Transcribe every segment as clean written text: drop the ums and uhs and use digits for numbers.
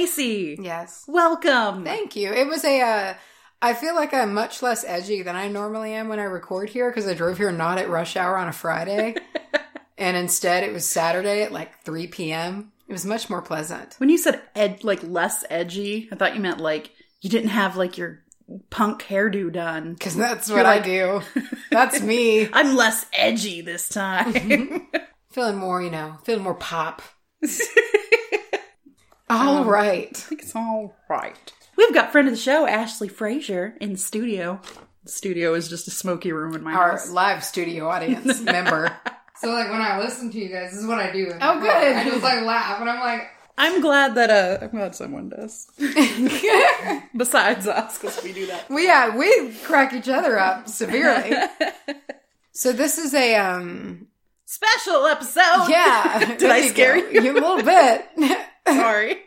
Lacey. Yes. Welcome. Thank you. It was I feel like I'm much less edgy than I normally am when I record here because I drove here not at rush hour on a Friday. And instead it was Saturday at like 3 p.m. It was much more pleasant. When you said less edgy, I thought you meant like you didn't have like your punk hairdo done. Because that's what I do. That's me. I'm less edgy this time. Feeling more, feeling more pop. All right. I think it's all right. We've got friend of the show, Ashley Frazier, in the studio. The studio is just a smoky room in my house. Our live studio audience member. So, like, when I listen to you guys, this is what I do. Oh, good. I just, like, laugh, and I'm like... I'm glad someone does. Besides us, because we do that. We crack each other up severely. So this is a, special episode! Yeah. Did I scare you? A little bit. Sorry.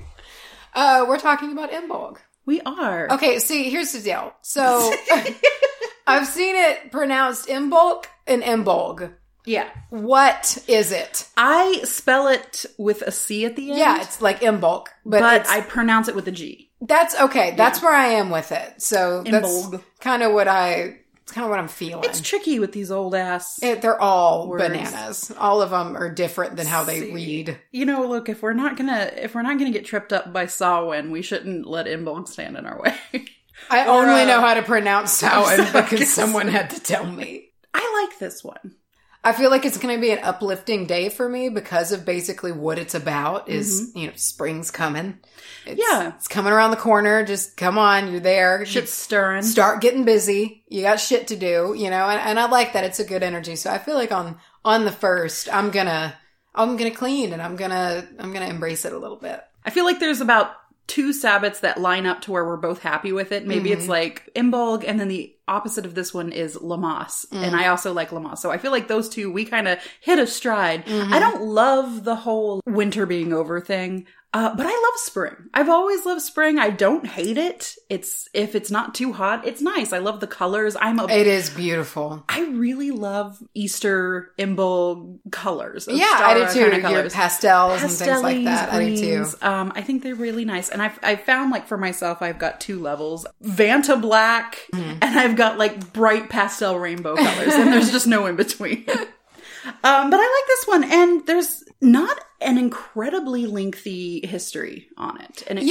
We're talking about Imbolg. We are. Okay, see, here's the deal. So, I've seen it pronounced Imbolg and Imbolg. Yeah. What is it? I spell it with a C at the end. Yeah, it's like Imbolg. But I pronounce it with a G. That's okay. That's where I am with it. So that's Imbolg. kind of what I'm feeling. It's tricky with these old ass. They're all words. bananas. All of them are different than how they read. Look, if we're not gonna get tripped up by Samhain, we shouldn't let Imbolg stand in our way. I only know how to pronounce Samhain because someone had to tell me. I like this one. I feel like it's going to be an uplifting day for me because of basically what it's about is, spring's coming. It's coming around the corner. Just come on. You're there. Shit's stirring. Start getting busy. You got shit to do, and I like that. It's a good energy. So I feel like on the 1st, I'm going to clean and I'm going to embrace it a little bit. I feel like there's about 2 Sabbats that line up to where we're both happy with it. Maybe it's like Imbolg, and then the opposite of this one is Lammas. And I also like Lammas. So I feel like those two, we kind of hit a stride. I don't love the whole winter being over thing. But I love spring. I've always loved spring. I don't hate it. If it's not too hot, it's nice. I love the colors. It is beautiful. I really love Easter Imbolg colors. Yeah, I do too. Your pastels and things like that. Greens. I do too. I think they're really nice. And I found like for myself, I've got 2 levels. Vanta black, and I've got like bright pastel rainbow colors. And there's just no in between. But I like this one, and there's not an incredibly lengthy history on it. And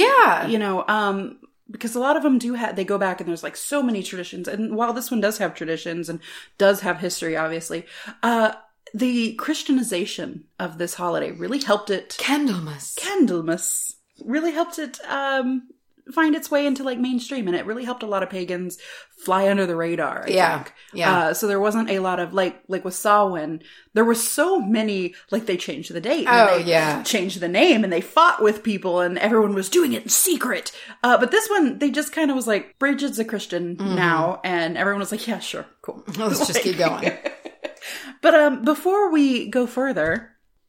because a lot of them they go back and there's like so many traditions. And while this one does have traditions and does have history, obviously, the Christianization of this holiday really helped it. Candlemas really helped it, find its way into like mainstream, and it really helped a lot of pagans fly under the radar. I think. Yeah. So there wasn't a lot of like with Samhain, there were so many, like they changed the date. And they changed the name, and they fought with people, and everyone was doing it in secret. But this one, they just kind of was like, Bridget's a Christian now, and everyone was like, yeah, sure, cool. Let's just keep going. But before we go further,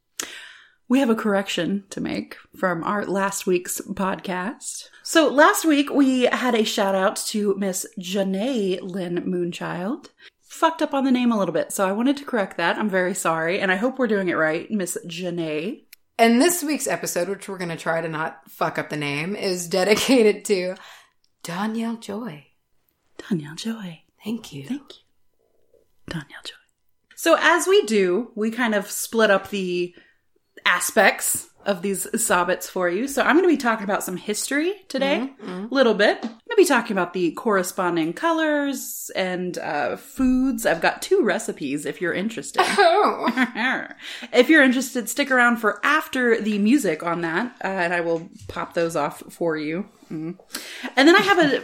we have a correction to make from our last week's podcast. So last week we had a shout out to Miss Janae Lynn Moonchild. Fucked up on the name a little bit, so I wanted to correct that. I'm very sorry, and I hope we're doing it right, Miss Janae. And this week's episode, which we're going to try to not fuck up the name, is dedicated to Danielle Joy. Danielle Joy. Thank you. Danielle Joy. So as we do, we kind of split up the aspects of these Sabbats for you. So I'm going to be talking about some history today, a little bit. I'm going to be talking about the corresponding colors and foods. I've got 2 recipes if you're interested. Oh. If you're interested, stick around for after the music on that, and I will pop those off for you. And then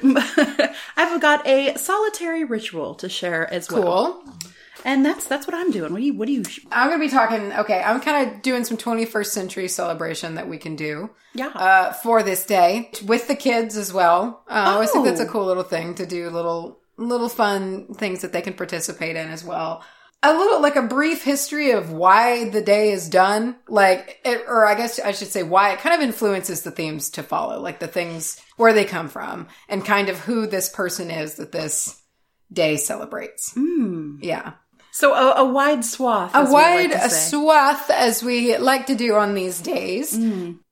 I've got a solitary ritual to share as well. Cool. And that's what I'm doing. What do you? I'm going to be talking, I'm kind of doing some 21st century celebration that we can do. Yeah. For this day with the kids as well. I always think that's a cool little thing to do, little fun things that they can participate in as well. A brief history of why the day is done, or I guess I should say why it kind of influences the themes to follow, like the things, where they come from, and kind of who this person is that this day celebrates. Yeah. So a wide swath. A wide swath, as we like to do on these days.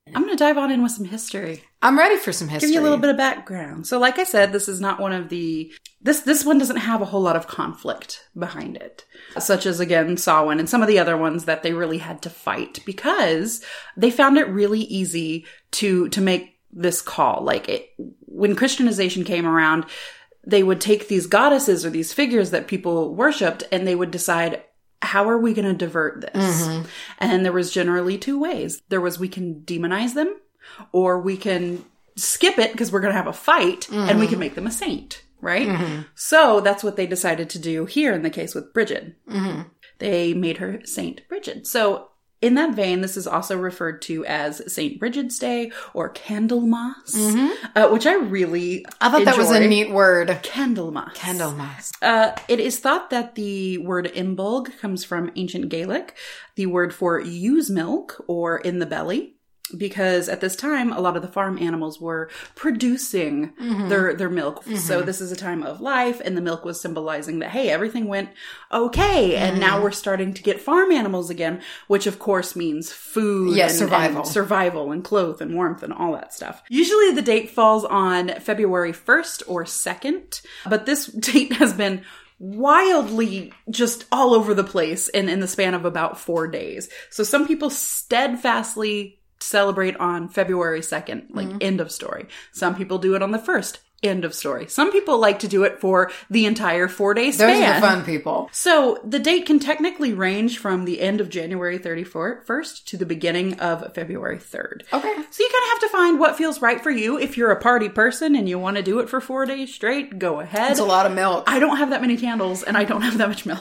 I'm going to dive on in with some history. I'm ready for some history. Give you a little bit of background. So like I said, this is not one of the... This one doesn't have a whole lot of conflict behind it. Such as, again, Samhain and some of the other ones that they really had to fight because they found it really easy to make this call. Like, when Christianization came around, they would take these goddesses or these figures that people worshipped and they would decide, how are we going to divert this? Mm-hmm. And there was generally two ways. There was, we can demonize them, or we can skip it because we're going to have a fight and we can make them a saint, right? Mm-hmm. So that's what they decided to do here in the case with Bridget. Mm-hmm. They made her Saint Bridget. So in that vein, this is also referred to as St. Bridget's Day or Candlemas, which I thought that was a neat word. Candlemas. Candlemas. It is thought that the word imbolg comes from ancient Gaelic, the word for ewe's milk or in the belly. Because at this time, a lot of the farm animals were producing their milk. Mm-hmm. So this is a time of life, and the milk was symbolizing that, hey, everything went okay. And now we're starting to get farm animals again, which of course means food and survival and clothes and warmth and all that stuff. Usually the date falls on February 1st or 2nd, but this date has been wildly just all over the place in the span of about 4 days. So some people steadfastly celebrate on February 2nd, like end of story. Some people do it on the 1st, end of story. Some people like to do it for the entire 4-day span. Those are the fun people. So the date can technically range from the end of January 31st to the beginning of February 3rd. Okay. So you kind of have to find what feels right for you. If you're a party person and you want to do it for 4 days straight, go ahead. It's a lot of milk. I don't have that many candles and I don't have that much milk.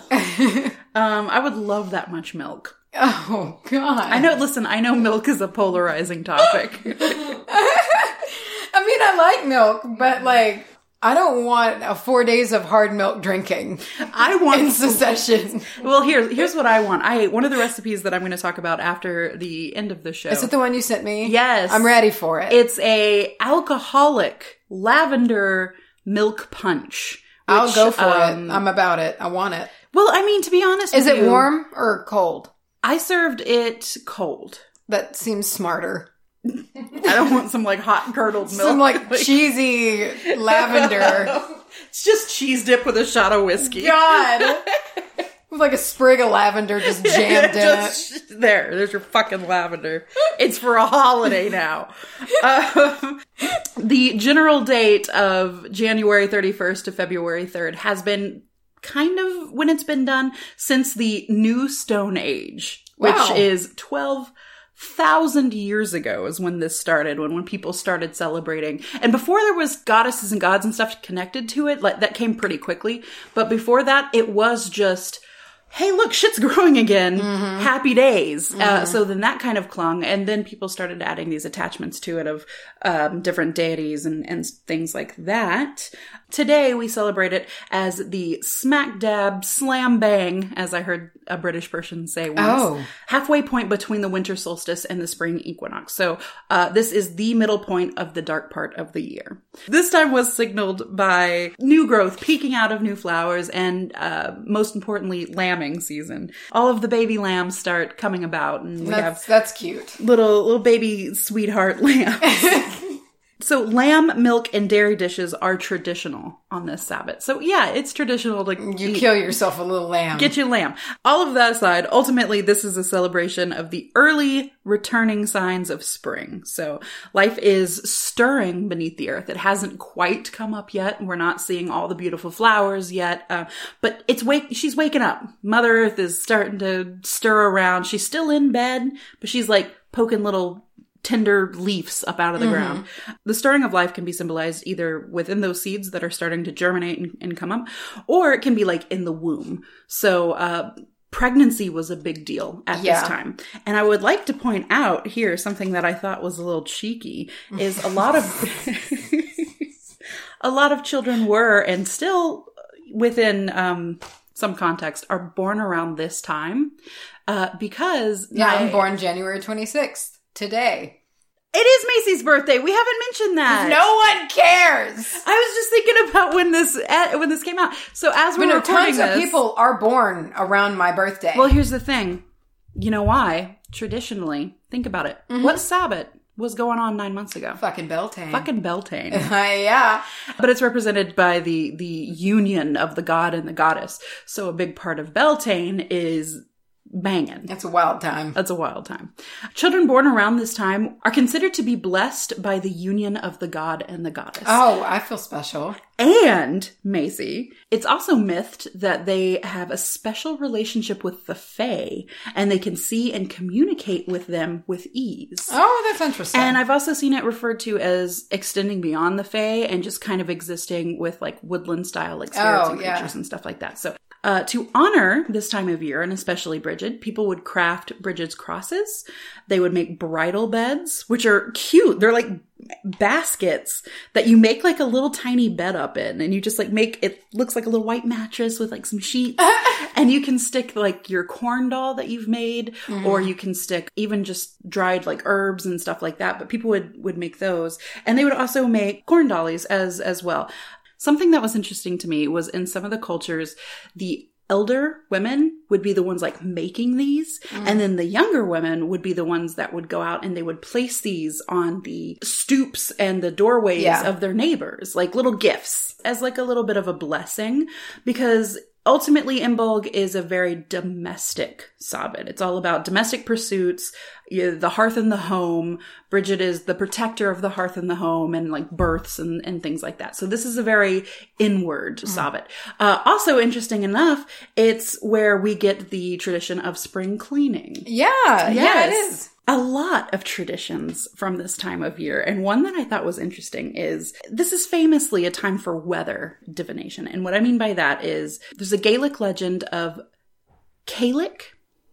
I would love that much milk. Oh, God. I know milk is a polarizing topic. I mean, I like milk, but like, I don't want 4 days of hard milk drinking. I want in succession. Well, here's what I want. One of the recipes that I'm going to talk about after the end of the show. Is it the one you sent me? Yes. I'm ready for it. It's a alcoholic lavender milk punch. I'll go for it. I'm about it. I want it. Well, I mean, to be honest with you. Is it warm or cold? I served it cold. That seems smarter. I don't want some like hot curdled milk. Some like cheesy lavender. It's just cheese dip with a shot of whiskey. God. With like a sprig of lavender just jammed in it. There's your fucking lavender. It's for a holiday now. The general date of January 31st to February 3rd has been kind of when it's been done since the New Stone Age, which is 12,000 years ago is when this started, when people started celebrating. And before there was goddesses and gods and stuff connected to it, like that came pretty quickly. But before that, it was just, hey, look, shit's growing again. Mm-hmm. Happy days. Mm-hmm. So then that kind of clung. And then people started adding these attachments to it of different deities and things like that. Today, we celebrate it as the smack dab slam bang, as I heard a British person say once, halfway point between the winter solstice and the spring equinox. So this is the middle point of the dark part of the year. This time was signaled by new growth peeking out of new flowers and, most importantly, lambing season. All of the baby lambs start coming about, and that's cute. Little baby sweetheart lambs. So lamb, milk, and dairy dishes are traditional on this Sabbath. So yeah, it's traditional to kill yourself a little lamb. Get you lamb. All of that aside, ultimately this is a celebration of the early returning signs of spring. So life is stirring beneath the earth. It hasn't quite come up yet. We're not seeing all the beautiful flowers yet. But she's waking up. Mother Earth is starting to stir around. She's still in bed, but she's like poking little tender leaves up out of the ground. The stirring of life can be symbolized either within those seeds that are starting to germinate and come up, or it can be like in the womb. So, pregnancy was a big deal at this time. And I would like to point out here something that I thought was a little cheeky is a lot of children were and still within, some context are born around this time, because I'm born January 26th. Today. It is Macy's birthday. We haven't mentioned that. No one cares. I was just thinking about when this came out. So as we're recording tons of people are born around my birthday. Well, here's the thing. You know why? Traditionally, think about it. Mm-hmm. What's Sabbath? was going on 9 months ago. Fucking Beltane. Fucking Beltane. Yeah. But it's represented by the union of the god and the goddess. So a big part of Beltane is banging. It's a wild time. That's a wild time. Children born around this time are considered to be blessed by the union of the god and the goddess. Oh, I feel special. And, Macy, it's also mythed that they have a special relationship with the Fae, and they can see and communicate with them with ease. Oh, that's interesting. And I've also seen it referred to as extending beyond the Fae and just kind of existing with like woodland style, like spirits and creatures and stuff like that. So to honor this time of year, and especially Bridget, people would craft Bridget's crosses. They would make bridal beds, which are cute. They're like baskets that you make like a little tiny bed up in, and you just like make it looks like a little white mattress with like some sheets. And you can stick like your corn doll that you've made, or you can stick even just dried like herbs and stuff like that. But people would make those, and they would also make corn dollies as well. Something that was interesting to me was in some of the cultures, the elder women would be the ones like making these. And then the younger women would be the ones that would go out and they would place these on the stoops and the doorways of their neighbors, like little gifts as like a little bit of a blessing, because ultimately, Imbolg is a very domestic Sabbath. It's all about domestic pursuits, the hearth and the home. Bridget is the protector of the hearth and the home, and like births and things like that. So this is a very inward Sabbath. Also, interesting enough, it's where we get the tradition of spring cleaning. Yeah, it is. A lot of traditions from this time of year. And one that I thought was interesting is this is famously a time for weather divination. And what I mean by that is there's a Gaelic legend of Caolich.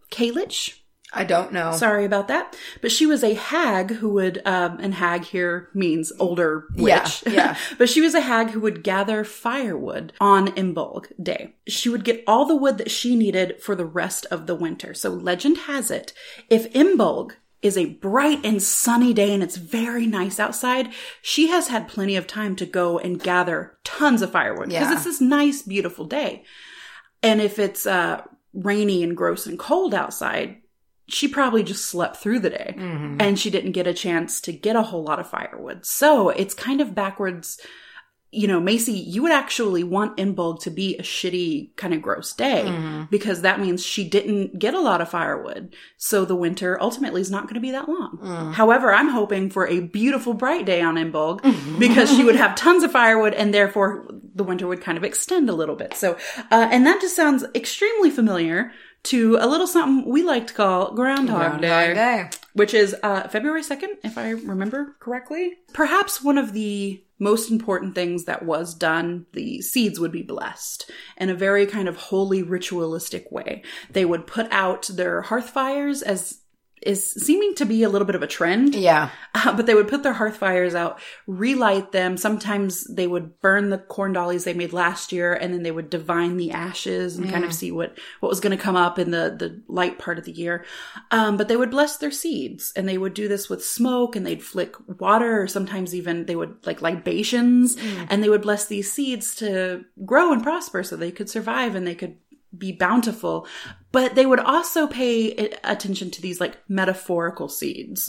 I don't know. Sorry about that. But she was a hag who would, and hag here means older witch. Yeah. But she was a hag who would gather firewood on Imbolg Day. She would get all the wood that she needed for the rest of the winter. So legend has it, if Imbolg is a bright and sunny day and it's very nice outside, she has had plenty of time to go and gather tons of firewood because it's this nice, beautiful day. And if it's rainy and gross and cold outside, she probably just slept through the day and she didn't get a chance to get a whole lot of firewood. So it's kind of backwards. You know, Macy, you would actually want Imbolg to be a shitty, kind of gross day because that means she didn't get a lot of firewood. So the winter ultimately is not going to be that long. However, I'm hoping for a beautiful, bright day on Imbolg because she would have tons of firewood and therefore the winter would kind of extend a little bit. So, and that just sounds extremely familiar to a little something we like to call Groundhog Day, which is February 2nd, if I remember correctly. Perhaps one of the most important things that was done, the seeds would be blessed in a very kind of holy, ritualistic way. They would put out their hearth fires, as is seeming to be a little bit of a trend. Yeah. But they would put their hearth fires out, relight them. Sometimes they would burn the corn dollies they made last year, and then they would divine the ashes and kind of see what was going to come up in the light part of the year. But they would bless their seeds, and they would do this with smoke, and they'd flick water, or sometimes even they would like libations, and they would bless these seeds to grow and prosper so they could survive and they could be bountiful. But they would also pay attention to these like metaphorical seeds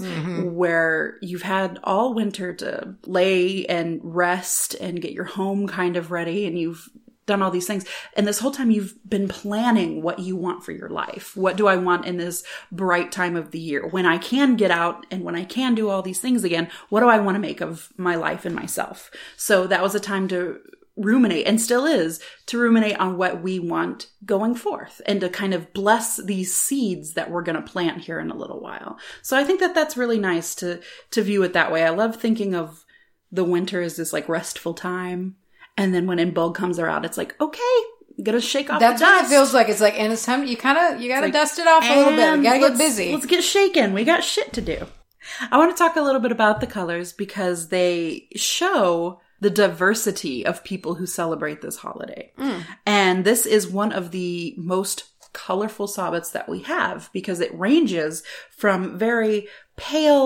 where you've had all winter to lay and rest and get your home kind of ready, and you've done all these things. And this whole time you've been planning what you want for your life. What do I want in this bright time of the year? When I can get out and when I can do all these things again, what do I want to make of my life and myself? So that was a time to ruminate, and still is, to ruminate on what we want going forth and to kind of bless these seeds that we're going to plant here in a little while. So I think that that's really nice to view it that way. I love thinking of the winter as this like restful time. And then when Imbolg comes around, it's like, okay, gotta shake off the dust. That's what it feels like. It's like, and it's time, you gotta like, dust it off a little bit. We gotta get busy. Let's get shaken. We got shit to do. I want to talk a little bit about the colors because they show the diversity of people who celebrate this holiday. And this is one of the most colorful Sabbats that we have because it ranges from very pale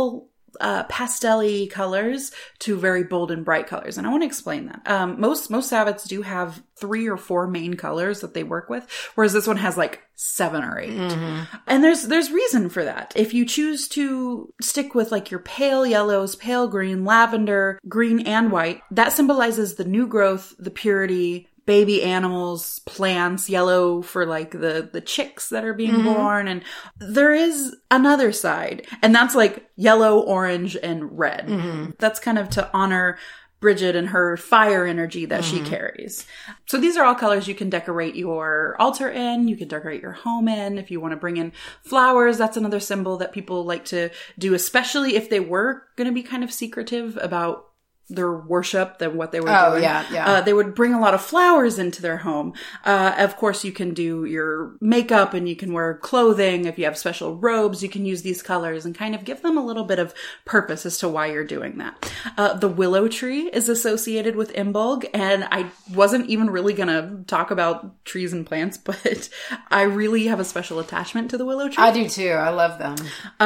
pastel-y colors to very bold and bright colors. And I want to explain that. Most Sabbats do have 3 or 4 main colors that they work with, whereas this one has like 7 or 8. And there's reason for that. If you choose to stick with like your pale yellows, pale green, lavender, green, and white, that symbolizes the new growth, the purity, baby animals, plants, yellow for like the chicks that are being born. And there is another side, and that's like yellow, orange, and red. That's kind of to honor Bridget and her fire energy that she carries. So these are all colors you can decorate your altar in. You can decorate your home in. If you want to bring in flowers, that's another symbol that people like to do, especially if they were going to be kind of secretive about their worship than what they were doing. They would bring a lot of flowers into their home. Of course, you can do your makeup and you can wear clothing. If you have special robes, you can use these colors and kind of give them a little bit of purpose as to why you're doing that. The willow tree is associated with Imbolg, and I wasn't even really going to talk about trees and plants, but I really have a special attachment to the willow tree. I do too. I love them.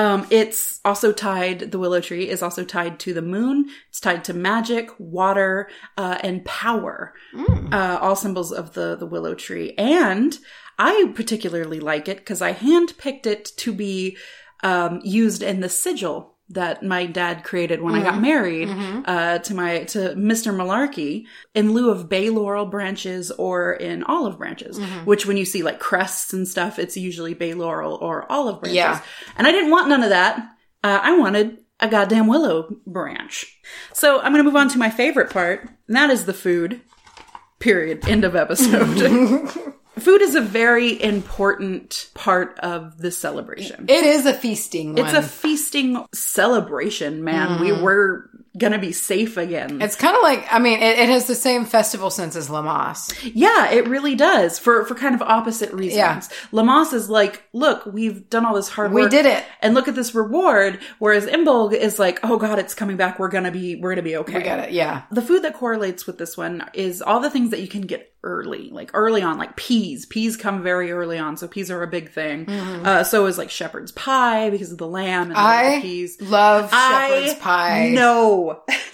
It's also tied, the willow tree is also tied to the moon. It's tied to magic, water, and power. All symbols of the willow tree. And I particularly like it because I handpicked it to be used in the sigil that my dad created when I got married to Mr. Malarkey, in lieu of bay laurel branches or in olive branches, which when you see like crests and stuff, it's usually bay laurel or olive branches. Yeah. And I didn't want none of that. I wanted a goddamn willow branch. So I'm going to move on to my favorite part, and that is the food. Period. End of episode. Food is a very important part of the celebration. It is a feasting one. It's a feasting celebration, man. We were gonna be safe again. It's kind of like, I mean, it has the same festival sense as Lammas. Yeah, it really does, for kind of opposite reasons. Yeah. Lammas is like, look, we've done all this hard work. We did it. And look at this reward. Whereas Imbolg is like, oh God, it's coming back. We're gonna be okay. We got it, yeah. The food that correlates with this one is all the things that you can get early on, like peas. Peas come very early on, so peas are a big thing. So is like shepherd's pie because of the lamb and the peas. Love shepherd's pie. No.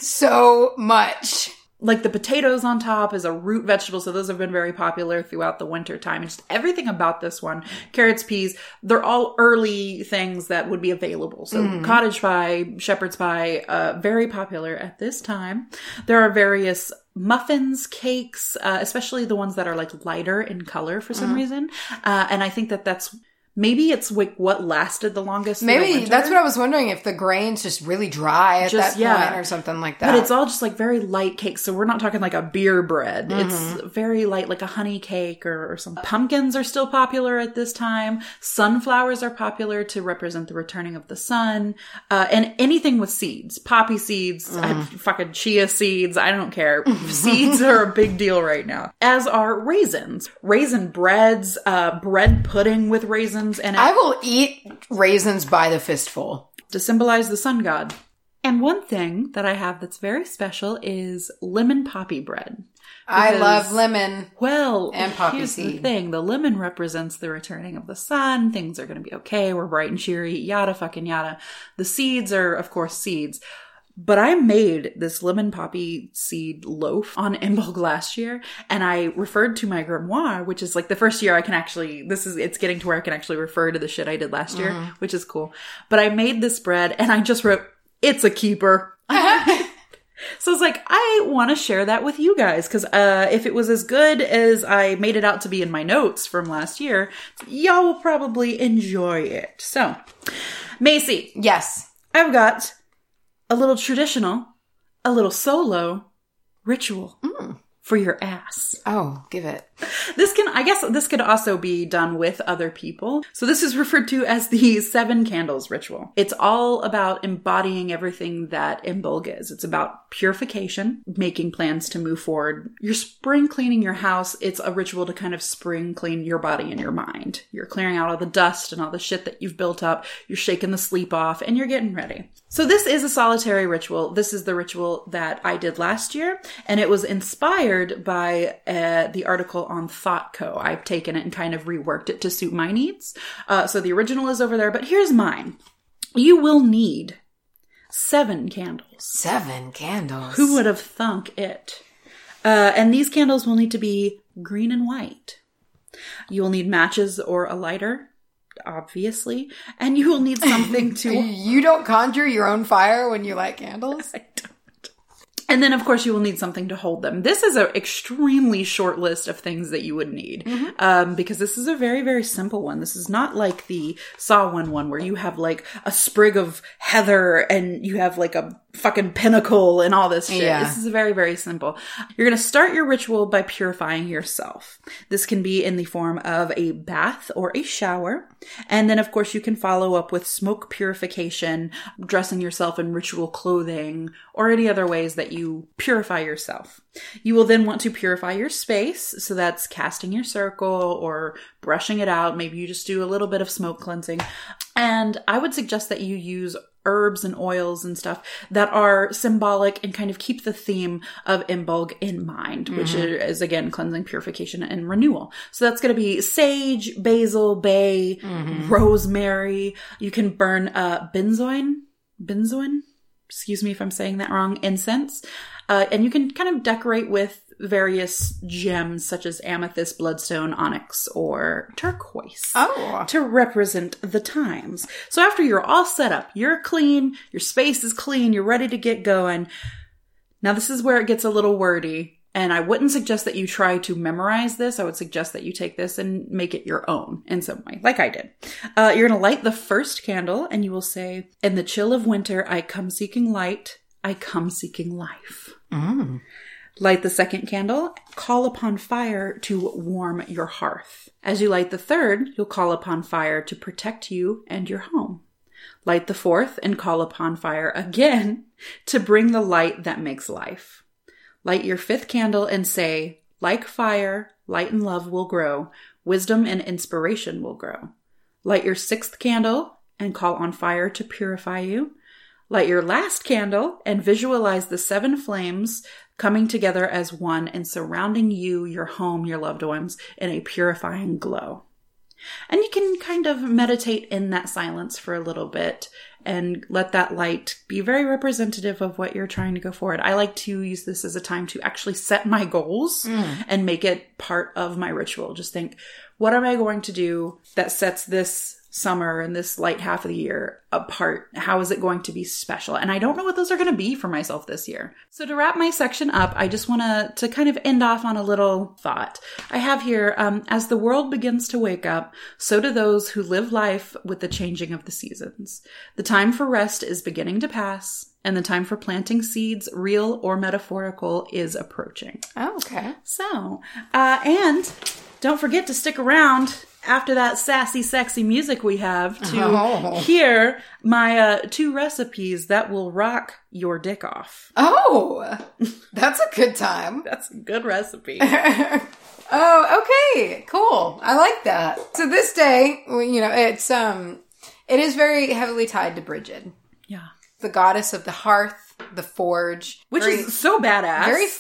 So much. Like the potatoes on top is a root vegetable, so those have been very popular throughout the winter time. And just everything about this one, carrots, peas, they're all early things that would be available. So cottage pie, shepherd's pie, very popular at this time. There are various muffins, cakes, especially the ones that are like lighter in color for some reason. And I think that's maybe it's like what lasted the longest. Maybe that's what I was wondering, if the grain's just really dry at that point or something like that. But it's all just like very light cakes. So we're not talking like a beer bread. It's very light, like a honey cake or something. Pumpkins are still popular at this time. Sunflowers are popular to represent the returning of the sun. And anything with seeds, poppy seeds, fucking chia seeds. I don't care. Seeds are a big deal right now. As are raisins, raisin breads, bread pudding with raisins. And I will eat raisins by the fistful. To symbolize the sun god. And one thing that I have that's very special is lemon poppy bread. I love lemon. Well, and poppy here's seed. The thing. The lemon represents the returning of the sun. Things are going to be okay. We're bright and cheery. Yada fucking yada. The seeds are, of course, seeds. But I made this lemon poppy seed loaf on Imbolg last year, and I referred to my grimoire, which is like the first year I can actually, it's getting to where I can actually refer to the shit I did last year, which is cool. But I made this bread, and I just wrote, "It's a keeper." So it's like, I want to share that with you guys, because if it was as good as I made it out to be in my notes from last year, y'all will probably enjoy it. So, Macy. Yes. I've got a little traditional, a little solo ritual for your ass. Oh, give it. I guess this could also be done with other people. So this is referred to as the 7 candles ritual. It's all about embodying everything that Imbolg is. It's about purification, making plans to move forward. You're spring cleaning your house. It's a ritual to kind of spring clean your body and your mind. You're clearing out all the dust and all the shit that you've built up. You're shaking the sleep off and you're getting ready. So this is a solitary ritual. This is the ritual that I did last year, and it was inspired by the article on ThoughtCo. I've taken it and kind of reworked it to suit my needs. So the original is over there, but here's mine. You will need 7 candles. 7 candles. Who would have thunk it? And these candles will need to be green and white. You will need matches or a lighter, obviously. And you will need something to... You don't conjure your own fire when you light candles? I don't. And then, of course, you will need something to hold them. This is an extremely short list of things that you would need. Because this is a very, very simple one. This is not like the Samhain one where you have like a sprig of heather and you have like a fucking pinnacle and all this shit. Yeah. This is very, very simple. You're going to start your ritual by purifying yourself. This can be in the form of a bath or a shower. And then, of course, you can follow up with smoke purification, dressing yourself in ritual clothing, or any other ways that you purify yourself. You will then want to purify your space. So that's casting your circle or brushing it out. Maybe you just do a little bit of smoke cleansing. And I would suggest that you use herbs and oils and stuff that are symbolic and kind of keep the theme of Imbolg in mind, which is, again, cleansing, purification, and renewal. So that's going to be sage, basil, bay, rosemary. You can burn benzoin, excuse me if I'm saying that wrong, incense. And you can kind of decorate with various gems such as amethyst, bloodstone, onyx, or turquoise to represent the times. So after you're all set up, you're clean, your space is clean, you're ready to get going. Now this is where it gets a little wordy, and I wouldn't suggest that you try to memorize this. I would suggest that you take this and make it your own in some way, like I did. You're going to light the first candle, and you will say, "In the chill of winter, I come seeking light, I come seeking life." Light the second candle, call upon fire to warm your hearth. As you light the third, you'll call upon fire to protect you and your home. Light the fourth and call upon fire again to bring the light that makes life. Light your fifth candle and say, "Like fire, light and love will grow. Wisdom and inspiration will grow." Light your sixth candle and call on fire to purify you. Light your last candle and visualize the 7 flames coming together as one and surrounding you, your home, your loved ones in a purifying glow. And you can kind of meditate in that silence for a little bit and let that light be very representative of what you're trying to go forward. I like to use this as a time to actually set my goals and make it part of my ritual. Just think, what am I going to do that sets this summer and this light half of the year apart? How is it going to be special? And I don't know what those are going to be for myself this year. So to wrap my section up, I just want to kind of end off on a little thought. I have here, as the world begins to wake up, so do those who live life with the changing of the seasons. The time for rest is beginning to pass, and the time for planting seeds, real or metaphorical, is approaching. Oh, okay. So, and don't forget to stick around after that sassy, sexy music we have to hear my 2 recipes that will rock your dick off. Oh, that's a good time. That's a good recipe. Oh, okay. Cool. I like that. So this day, you know, it is very heavily tied to Bridget. Yeah. The goddess of the hearth, the forge. Which is so badass. Very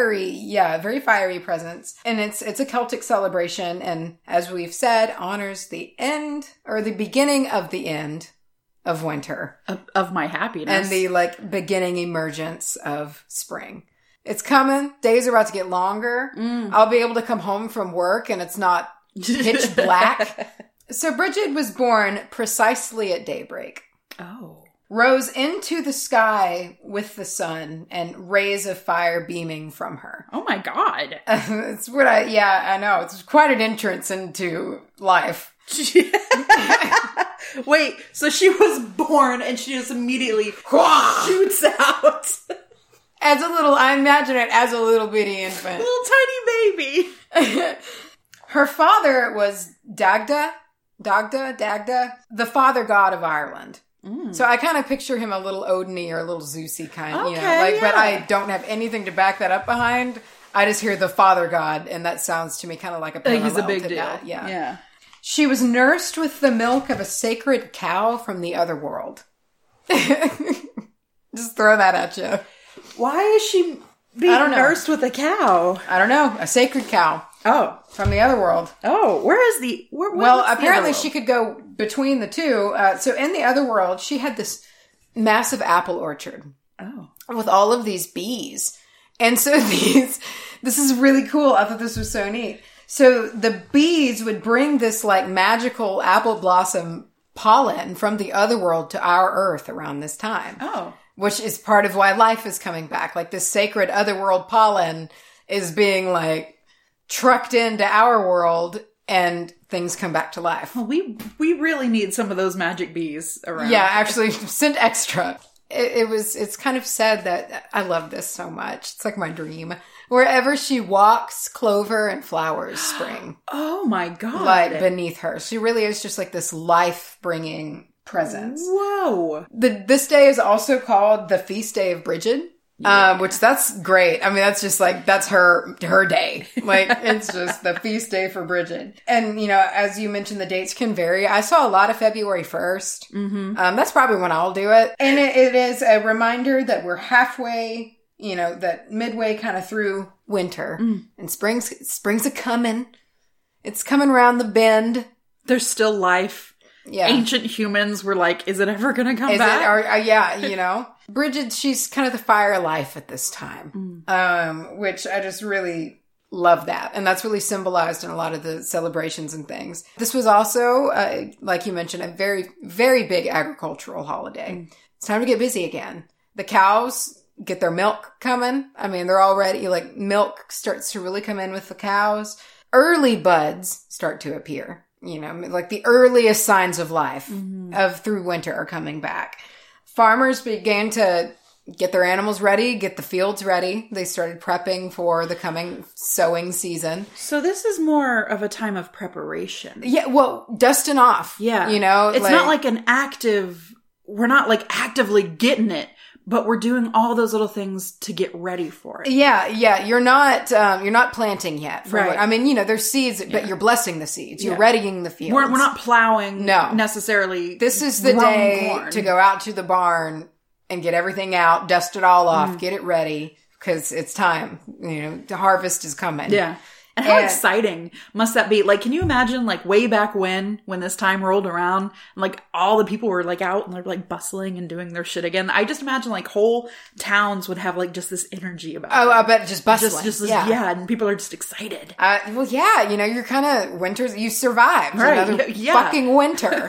fiery presence. And it's a Celtic celebration, and as we've said, honors the end, or the beginning of the end of winter. Of my happiness. And the beginning emergence of spring. It's coming. Days are about to get longer. I'll be able to come home from work and it's not pitch black. So Bridget was born precisely at daybreak. Oh. Rose into the sky with the sun and rays of fire beaming from her. Oh my God. It's what I know. It's quite an entrance into life. Wait, so she was born and she just immediately shoots out. I imagine it as a little bitty infant. Little tiny baby. Her father was Dagda, the father god of Ireland. So I kind of picture him a little Odin-y or a little Zeus-y kind, but I don't have anything to back that up behind. I just hear the father god, and that sounds to me kind of like a parallel. He's a big deal. That. Yeah. She was nursed with the milk of a sacred cow from the other world. Just throw that at you. Why is she being nursed with a cow? I don't know. A sacred cow. Oh. From the other world. Oh, where is the... Well, apparently she could go between the two. So in the other world, she had this massive apple orchard. Oh. With all of these bees. And so this is really cool. I thought this was so neat. So the bees would bring this like magical apple blossom pollen from the other world to our earth around this time. Oh. Which is part of why life is coming back. Like this sacred otherworld pollen is being like trucked into our world and things come back to life. Well, we really need some of those magic bees around. Yeah, actually send extra. It's kind of said that I love this so much. It's like my dream. Wherever she walks, clover and flowers spring. Oh my God. Like beneath her. She really is just like this life-bringing presence. Whoa. This day is also called the Feast Day of Bridget. Yeah. Which that's great. I mean, that's just like, that's her day. Like, it's just the feast day for Bridget. And, you know, as you mentioned, the dates can vary. I saw a lot of February 1st. Mm-hmm. That's probably when I'll do it. And it is a reminder that we're halfway, you know, that midway kind of through winter. And spring's a coming. It's coming around the bend. There's still life. Yeah. Ancient humans were like, is it ever going to come back? Yeah, you know. Bridget, she's kind of the fire life at this time, which I just really love that. And that's really symbolized in a lot of the celebrations and things. This was also, like you mentioned, a very, very big agricultural holiday. It's time to get busy again. The cows get their milk coming. I mean, they're already, like, milk starts to really come in with the cows. Early buds start to appear. You know, like the earliest signs of life through winter are coming back. Farmers began to get their animals ready, get the fields ready. They started prepping for the coming sowing season. So this is more of a time of preparation. Yeah, well, dusting off. Yeah. You know, it's not like we're not like actively getting it, but we're doing all those little things to get ready for it. Yeah. You're not planting yet. Right. I mean, you know, there's seeds, but you're blessing the seeds. You're readying the fields. We're not plowing necessarily. This is the day corn. to go out to the barn and get everything out, dust it all off, get it ready, because it's time. You know, the harvest is coming. Yeah. And how exciting must that be? Like, can you imagine, like, way back when this time rolled around, and, like, all the people were, like, out and they're, like, bustling and doing their shit again? I just imagine, like, whole towns would have, like, just this energy about them. I bet just bustling. Yeah, and people are just excited. Well, yeah, you know, you're kind of winters. You survived another fucking winter.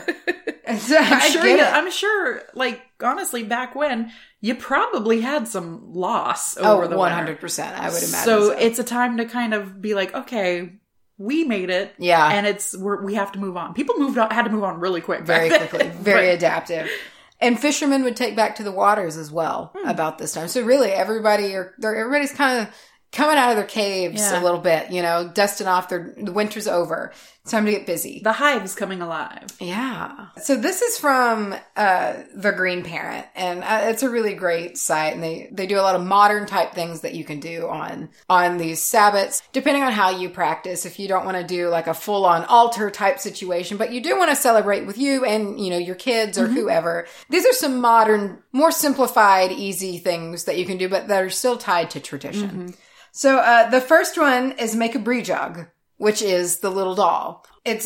I'm sure, like, honestly, back when, you probably had some loss over the 100%, I would imagine. So it's a time to kind of be like, okay, we made it. Yeah. And we have to move on. People had to move on really quick. Very quickly. Very adaptive. And fishermen would take back to the waters as well about this time. So really, everybody's kind of coming out of their caves a little bit, you know, dusting off the winter's over. It's time to get busy. The hive's coming alive. Yeah. So this is from The Green Parent, and it's a really great site, and they do a lot of modern type things that you can do on these Sabbats, depending on how you practice. If you don't want to do like a full-on altar type situation, but you do want to celebrate with you and, you know, your kids or whoever, these are some modern, more simplified, easy things that you can do, but that are still tied to tradition. So the first one is make a breejog, which is the little doll. It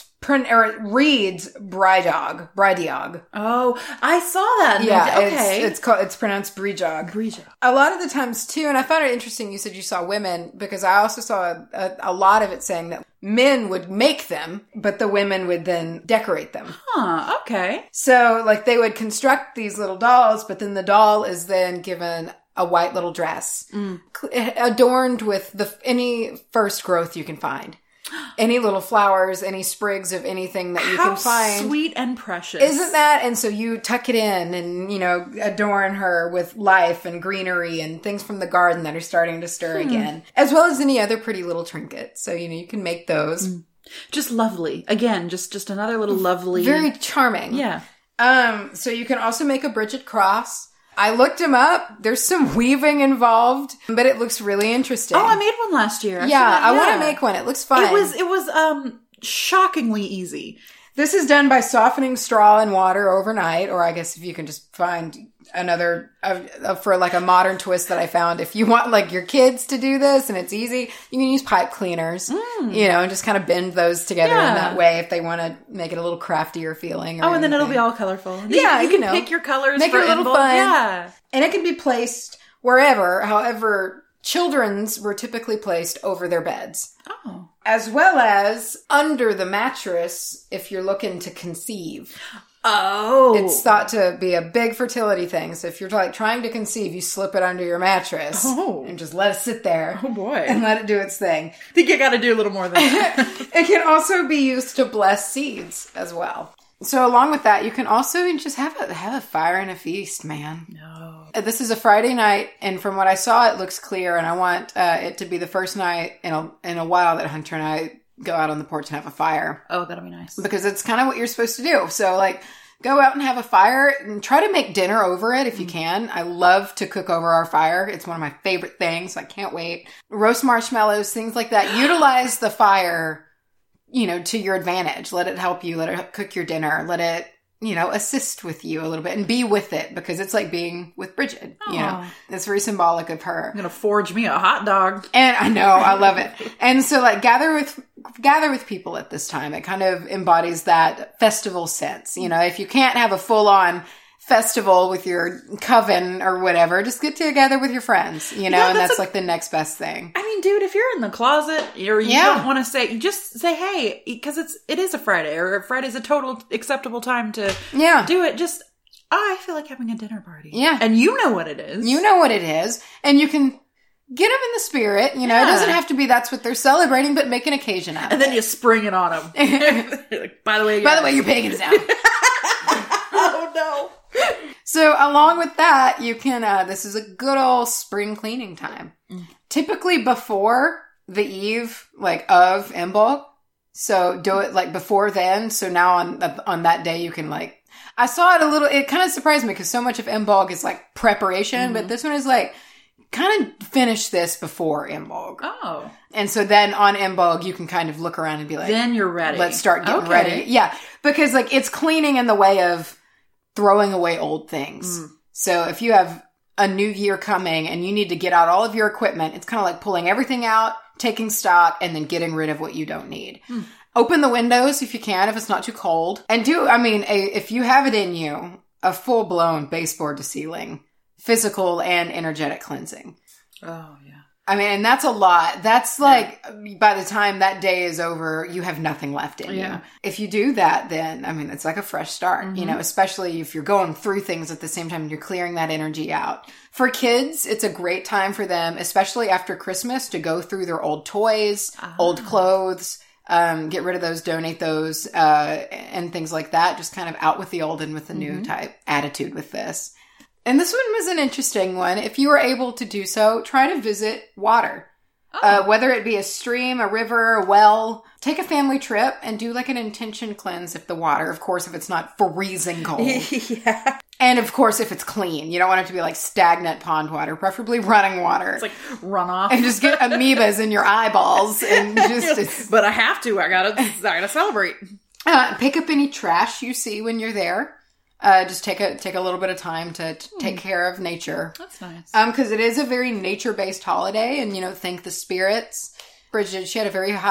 reads Brydiog. Oh, I saw that. Yeah, okay. It's pronounced breejog. A lot of the times too, and I found it interesting you said you saw women, because I also saw a lot of it saying that men would make them, but the women would then decorate them. Huh, okay. So like they would construct these little dolls, but then the doll is then given a white little dress adorned with any first growth you can find. Any little flowers, any sprigs of anything that you can find. How sweet and precious. Isn't that? And so you tuck it in and, you know, adorn her with life and greenery and things from the garden that are starting to stir again, as well as any other pretty little trinkets. So, you know, you can make those. Just lovely. Again, just another little lovely. Very charming. Yeah. So you can also make a Bridget cross. I looked him up. There's some weaving involved, but it looks really interesting. Oh, I made one last year. I want to make one. It looks fun. It was shockingly easy. This is done by softening straw in water overnight, or I guess if you can just find another for like a modern twist that I found. If you want like your kids to do this and it's easy, you can use pipe cleaners, you know, and just kind of bend those together in that way if they want to make it a little craftier feeling. Or and then it'll be all colorful. Yeah, you can pick your colors. Make it a little fun. Yeah. And it can be placed wherever. However, children's were typically placed over their beds. Oh. As well as under the mattress if you're looking to conceive. Oh. It's thought to be a big fertility thing. So if you're like trying to conceive, you slip it under your mattress and just let it sit there. Oh boy. And let it do its thing. I think you got to do a little more than that. It can also be used to bless seeds as well. So along with that, you can also just have a fire and a feast, man. No. This is a Friday night, and from what I saw, it looks clear, and I want it to be the first night in a while that Hunter and I go out on the porch and have a fire. Oh, that'll be nice. Because it's kind of what you're supposed to do. So, like, go out and have a fire, and try to make dinner over it if you can. I love to cook over our fire. It's one of my favorite things. I can't wait. Roast marshmallows, things like that. Utilize the fire, you know, to your advantage. Let it help you. Let it cook your dinner. Let it, you know, assist with you a little bit and be with it, because it's like being with Bridget, you know. It's very symbolic of her. I'm going to forge me a hot dog. And I know, I love it. And so like gather with people at this time. It kind of embodies that festival sense. You know, if you can't have a full on festival with your coven or whatever, just get together with your friends, you know, and that's like the next best thing. I mean, dude, if you're in the closet or you don't want to say, just say, hey, because it is a Friday, or Friday's a total acceptable time to do it. Just, I feel like having a dinner party. Yeah. And you know what it is. You know what it is. And you can get them in the spirit, you know, it doesn't have to be that's what they're celebrating, but make an occasion out of it. And then you spring it on them. Like, by the way, your pagans out. Oh, no. So along with that, you can, this is a good old spring cleaning time. Typically before the eve, like, of Imbolc. So do it, like, before then. So now on that day, you can, like, I saw it a little, it kind of surprised me because so much of Imbolc is, like, preparation. But this one is, like, kind of finish this before Imbolc. Oh. And so then on Imbolc, you can kind of look around and be like, then you're ready. Let's start getting ready. Yeah. Because, like, it's cleaning in the way of throwing away old things. So if you have a new year coming and you need to get out all of your equipment, it's kind of like pulling everything out, taking stock, and then getting rid of what you don't need. Open the windows if you can, if it's not too cold. And if you have it in you, a full-blown baseboard to ceiling, physical and energetic cleansing. Oh, yeah. I mean, and that's a lot. That's like, by the time that day is over, you have nothing left in you. If you do that, then, I mean, it's like a fresh start, you know, especially if you're going through things at the same time and you're clearing that energy out. For kids, it's a great time for them, especially after Christmas, to go through their old toys, old clothes, get rid of those, donate those, and things like that. Just kind of out with the old and with the new type attitude with this. And this one was an interesting one. If you were able to do so, try to visit water. Whether it be a stream, a river, a well, take a family trip and do like an intention cleanse if the water, of course, if it's not freezing cold. And of course, if it's clean. You don't want it to be like stagnant pond water, preferably running water. It's like runoff. And just get amoebas in your eyeballs and just... But I have to. I gotta celebrate. Pick up any trash you see when you're there. Just take a little bit of time to take care of nature. That's nice. Because it is a very nature-based holiday, and, you know, thank the spirits. Bridget, she had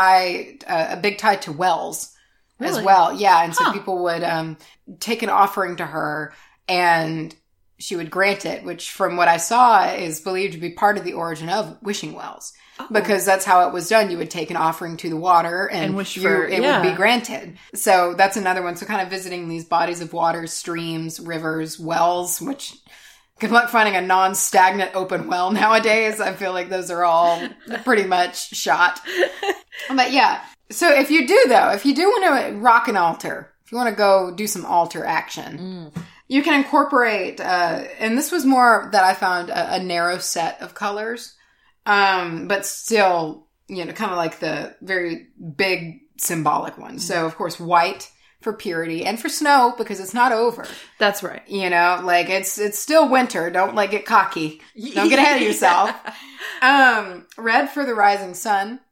a big tie to wells as well. Yeah, and so people would take an offering to her, and she would grant it, which from what I saw is believed to be part of the origin of wishing wells. Because that's how it was done. You would take an offering to the water and wish it would be granted. So that's another one. So kind of visiting these bodies of water, streams, rivers, wells, which good luck finding a non-stagnant open well nowadays. I feel like those are all pretty much shot. But yeah. So if you do want to rock an altar, if you want to go do some altar action, you can incorporate, and this was more that I found a narrow set of colors. But still, you know, kind of like the very big symbolic ones. So, of course, white for purity and for snow because it's not over. That's right. You know, like it's still winter. Don't like get cocky. Don't get ahead of yourself. Red for the rising sun.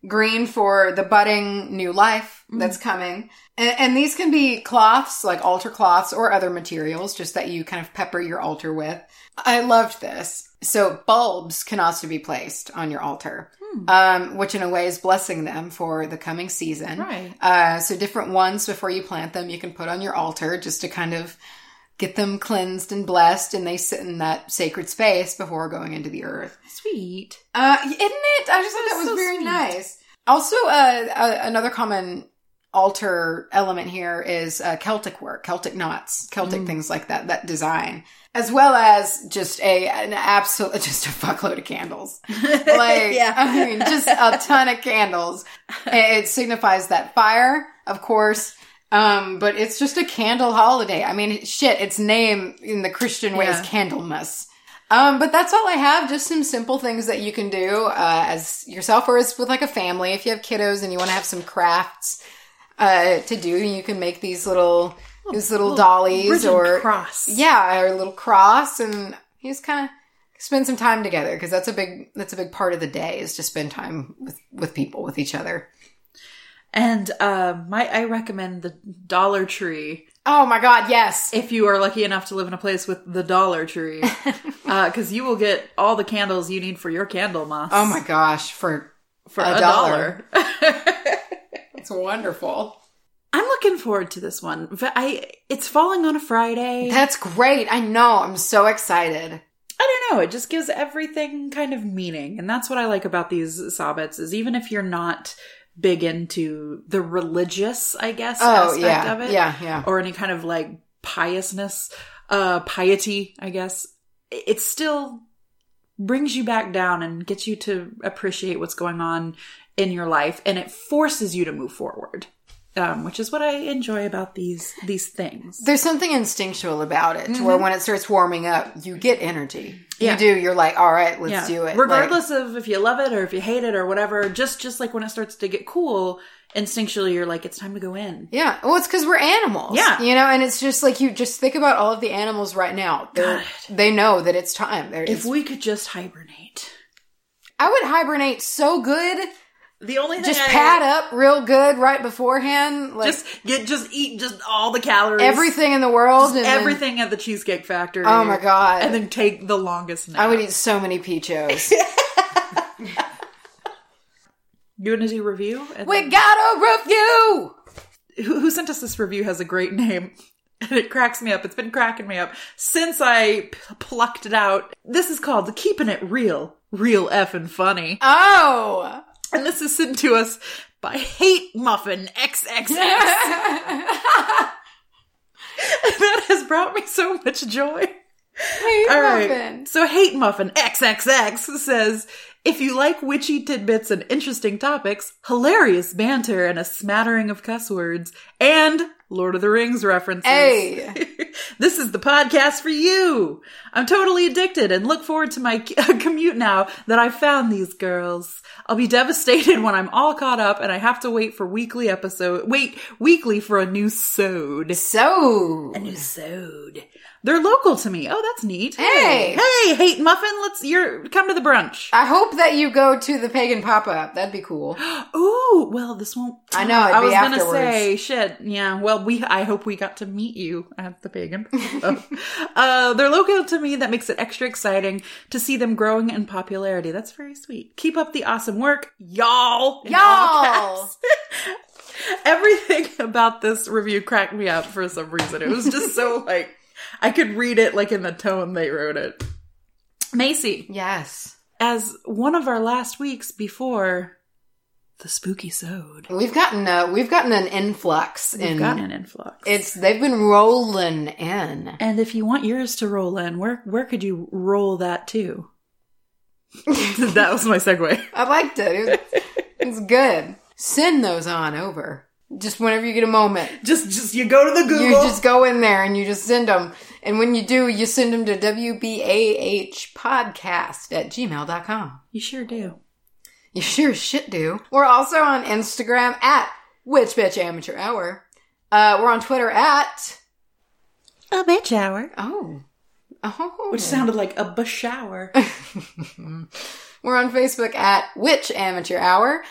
green for the budding new life that's coming. And these can be cloths, like altar cloths or other materials, just that you kind of pepper your altar with. I loved this. So bulbs can also be placed on your altar, which in a way is blessing them for the coming season. Right. So different ones before you plant them, you can put on your altar just to kind of get them cleansed and blessed, and they sit in that sacred space before going into the earth. Sweet. Isn't it? I just thought that was so very sweet. nice. Also, another common altar element here is Celtic work, Celtic knots, Celtic things like that design, as well as just a fuckload of candles. Like, Yeah. I mean, just a ton of candles. It signifies that fire, of course. But it's just a candle holiday. I mean, shit, its name in the Christian way is Candlemas. But that's all I have. Just some simple things that you can do, as yourself or as with like a family. If you have kiddos and you want to have some crafts, to do, you can make these little dollies Bridget or cross. Yeah, or a little cross, and you just kind of spend some time together, because that's a big part of the day, is to spend time with people, with each other. And I recommend the Dollar Tree. Oh my God, yes. If you are lucky enough to live in a place with the Dollar Tree, because you will get all the candles you need for your Candlemas. Oh my gosh, for a dollar. It's wonderful. I'm looking forward to this one. It's falling on a Friday. That's great. I know. I'm so excited. I don't know. It just gives everything kind of meaning. And that's what I like about these Sabbats, is even if you're not big into the religious, I guess, aspect of it. Yeah. Or any kind of like piety, I guess. It still brings you back down and gets you to appreciate what's going on in your life. And it forces you to move forward. Which is what I enjoy about these things. There's something instinctual about it, where when it starts warming up, you get energy. Yeah. You do. You're like, all right, let's do it. Regardless of if you love it or if you hate it or whatever, just like when it starts to get cool, instinctually you're like, it's time to go in. Yeah. Well, it's because we're animals. Yeah. You know, and it's just like, you just think about all of the animals right now. They know that it's time. If we could just hibernate. I would hibernate so good. The only thing Just pad up real good right beforehand. Like, just eat just all the calories. Everything in the world. And everything at the Cheesecake Factory. Oh my God. And then take the longest nap. I would eat so many Peachos. You want to do review? We got a review! Who sent us this review has a great name. And it cracks me up. It's been cracking me up since I plucked it out. This is called Keeping It Real. Real effing funny. Oh! And this is sent to us by Hate Muffin XXX. That has brought me so much joy. Hate All Muffin. right. So Hate Muffin XXX says, if you like witchy tidbits and interesting topics, hilarious banter and a smattering of cuss words, and Lord of the Rings references. Hey! This is the podcast for you. I'm totally addicted and look forward to my commute now that I've found these girls. I'll be devastated when I'm all caught up and I have to wait weekly for a new sode. A new sode. They're local to me. Oh, that's neat. Hey! Hey, Hate Muffin, come to the brunch. I hope that you go to the Pagan Pop-Up. That'd be cool. Ooh, well, this won't... I know, I was afterwards. Gonna say, shit, yeah, well, I hope we got to meet you at the Pagan. They're local to me. That makes it extra exciting to see them growing in popularity. That's very sweet. Keep up the awesome work, y'all. In all caps. Everything about this review cracked me up for some reason. It was just so, like, I could read it, like, in the tone they wrote it. Macy. Yes. As one of our last weeks before the spooky sode. We've gotten an influx. They've been rolling in. And if you want yours to roll in, where could you roll that to? That was my segue. I liked it. It's good. Send those on over. Just whenever you get a moment. Just you go to the Google. You just go in there and you just send them. And when you do, you send them to wbahpodcast@gmail.com. You sure do. You sure as shit do. We're also on Instagram at WitchBitchAmateurHour. We're on Twitter at A Bitch Hour. Oh. Which sounded like a bush shower. We're on Facebook at Witch Amateur Hour.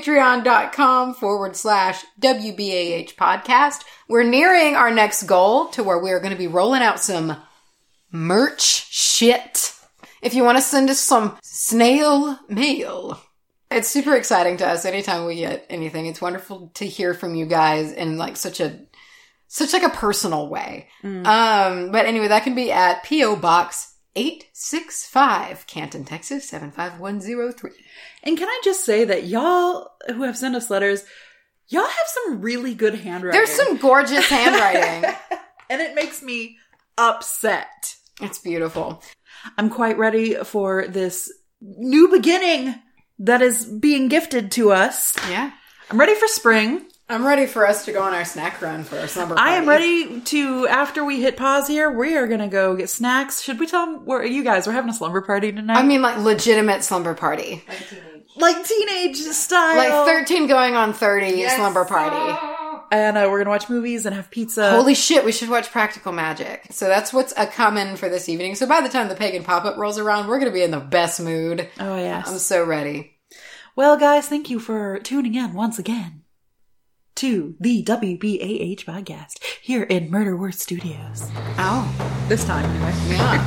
Patreon.com/WBAH podcast. We're nearing our next goal to where we're going to be rolling out some merch shit. If you want to send us some snail mail, it's super exciting to us anytime we get anything. It's wonderful to hear from you guys in like such a personal way. But anyway, that can be at P.O. Box 865, Canton, Texas 75103. And can I just say that y'all who have sent us letters, y'all have some really good handwriting. There's some gorgeous handwriting. And it makes me upset. It's beautiful. I'm quite ready for this new beginning that is being gifted to us. Yeah. I'm ready for spring. I'm ready for us to go on our snack run for our slumber party. I am ready to, after we hit pause here, we are going to go get snacks. Should we tell them, we're having a slumber party tonight? I mean, like, legitimate slumber party. Like teenage style. Like 13 going on 30 slumber party. And we're going to watch movies and have pizza. Holy shit, we should watch Practical Magic. So that's what's a-coming for this evening. So by the time the Pagan Pop-Up rolls around, we're going to be in the best mood. Oh, yes. I'm so ready. Well, guys, thank you for tuning in once again to the WBAH podcast here in Murder Word Studios. Oh. This time, anyway. Yeah.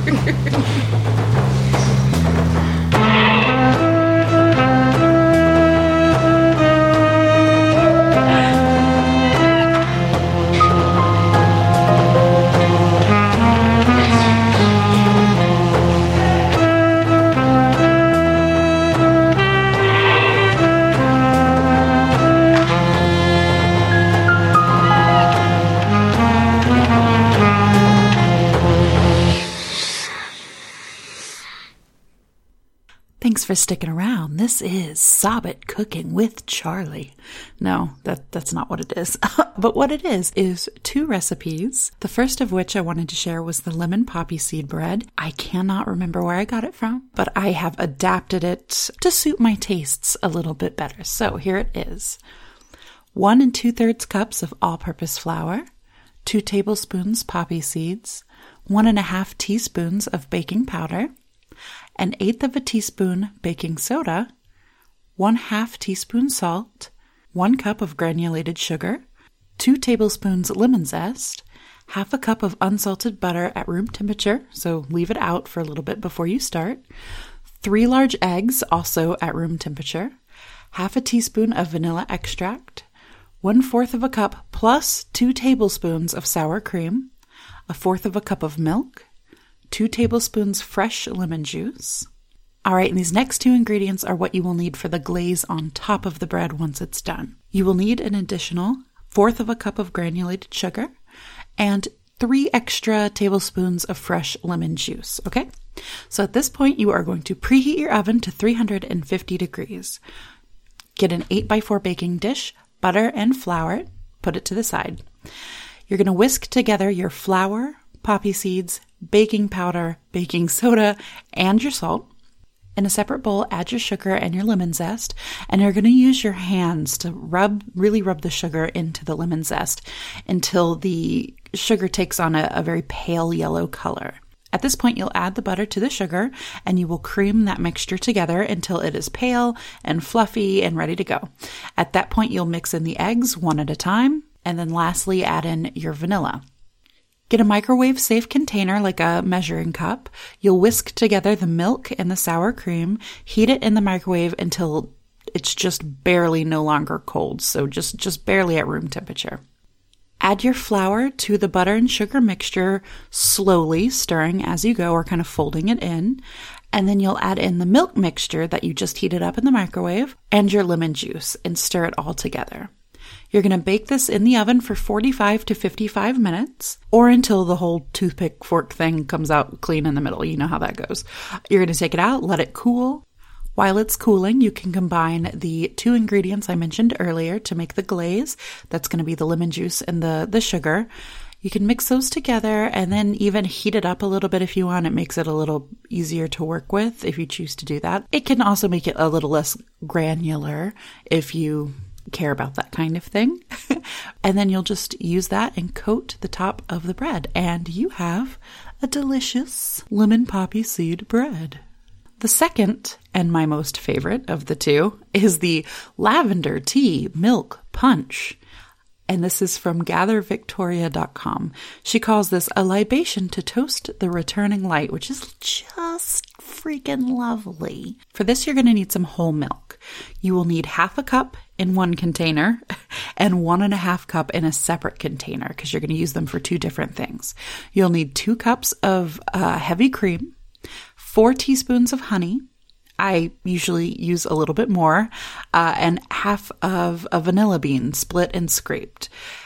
Thanks for sticking around. This is Sobbit Cooking with Charlie. No, that's not what it is. But what it is 2 recipes. The first of which I wanted to share was the lemon poppy seed bread. I cannot remember where I got it from, but I have adapted it to suit my tastes a little bit better. So here it is. 1 2/3 cups of all-purpose flour, 2 tablespoons poppy seeds, 1.5 teaspoons of baking powder, 1/8 teaspoon baking soda, 1/2 teaspoon salt, 1 cup of granulated sugar, 2 tablespoons lemon zest, 1/2 cup of unsalted butter at room temperature, so leave it out for a little bit before you start, 3 large eggs, also at room temperature, 1/2 teaspoon of vanilla extract, 1/4 cup plus 2 tablespoons of sour cream, 1/4 cup of milk, 2 tablespoons fresh lemon juice. All right, and these next 2 ingredients are what you will need for the glaze on top of the bread once it's done. You will need an additional 1/4 cup of granulated sugar and 3 extra tablespoons of fresh lemon juice, okay? So at this point, you are going to preheat your oven to 350 degrees. Get an 8x4 baking dish, butter and flour it, put it to the side. You're going to whisk together your flour, poppy seeds, baking powder, baking soda, and your salt. In a separate bowl, add your sugar and your lemon zest, and you're going to use your hands to really rub the sugar into the lemon zest until the sugar takes on a very pale yellow color. At this point, you'll add the butter to the sugar, and you will cream that mixture together until it is pale and fluffy and ready to go. At that point, you'll mix in the eggs one at a time, and then lastly, add in your vanilla. Get a microwave-safe container like a measuring cup. You'll whisk together the milk and the sour cream, heat it in the microwave until it's just barely no longer cold, so just barely at room temperature. Add your flour to the butter and sugar mixture, slowly stirring as you go or kind of folding it in. And then you'll add in the milk mixture that you just heated up in the microwave and your lemon juice and stir it all together. You're going to bake this in the oven for 45 to 55 minutes or until the whole toothpick fork thing comes out clean in the middle. You know how that goes. You're going to take it out, let it cool. While it's cooling, you can combine the 2 ingredients I mentioned earlier to make the glaze. That's going to be the lemon juice and the sugar. You can mix those together and then even heat it up a little bit if you want. It makes it a little easier to work with if you choose to do that. It can also make it a little less granular if you care about that kind of thing. And then you'll just use that and coat the top of the bread. And you have a delicious lemon poppy seed bread. The second, and my most favorite of the two, is the Lavender Tea Milk Punch. And this is from gathervictoria.com. She calls this a libation to toast the returning light, which is just freaking lovely. For this, you're going to need some whole milk. You will need half a cup in one container and 1.5 cups in a separate container because you're going to use them for two different things. You'll need 2 cups of heavy cream, 4 teaspoons of honey. I usually use a little bit more, and half of a vanilla bean split and scraped.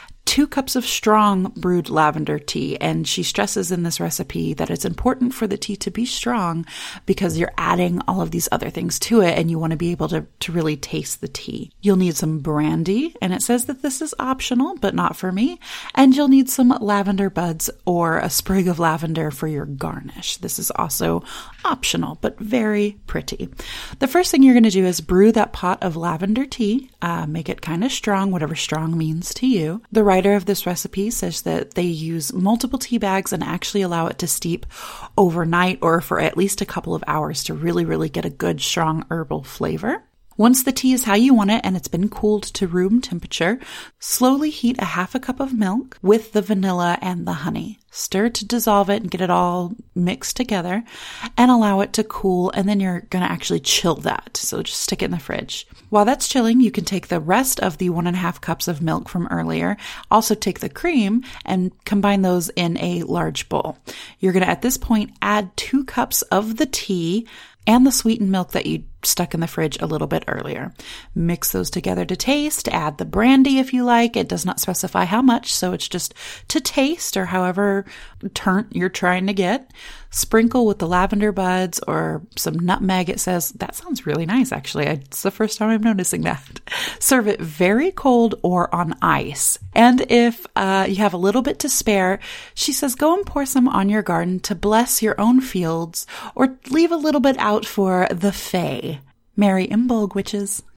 2 cups of strong brewed lavender tea, and she stresses in this recipe that it's important for the tea to be strong because you're adding all of these other things to it and you want to be able to really taste the tea. You'll need some brandy, and it says that this is optional, but not for me, and you'll need some lavender buds or a sprig of lavender for your garnish. This is also optional, but very pretty. The first thing you're going to do is brew that pot of lavender tea, make it kind of strong, whatever strong means to you. The writer of this recipe says that they use multiple tea bags and actually allow it to steep overnight or for at least a couple of hours to really get a good strong herbal flavor. Once the tea is how you want it and it's been cooled to room temperature, slowly heat a half a cup of milk with the vanilla and the honey. Stir to dissolve it and get it all mixed together and allow it to cool, and then you're going to actually chill that. So just stick it in the fridge. While that's chilling, you can take the rest of the 1.5 cups of milk from earlier, also take the cream and combine those in a large bowl. You're going to, at this point, add 2 cups of the tea and the sweetened milk that you stuck in the fridge a little bit earlier. Mix those together to taste. Add the brandy if you like. It does not specify how much, so it's just to taste or however turnt you're trying to get. Sprinkle with the lavender buds or some nutmeg. It says, that sounds really nice, actually. It's the first time I'm noticing that. Serve it very cold or on ice. And if you have a little bit to spare, she says, go and pour some on your garden to bless your own fields or leave a little bit out for the fae. Merry Imbolg, witches.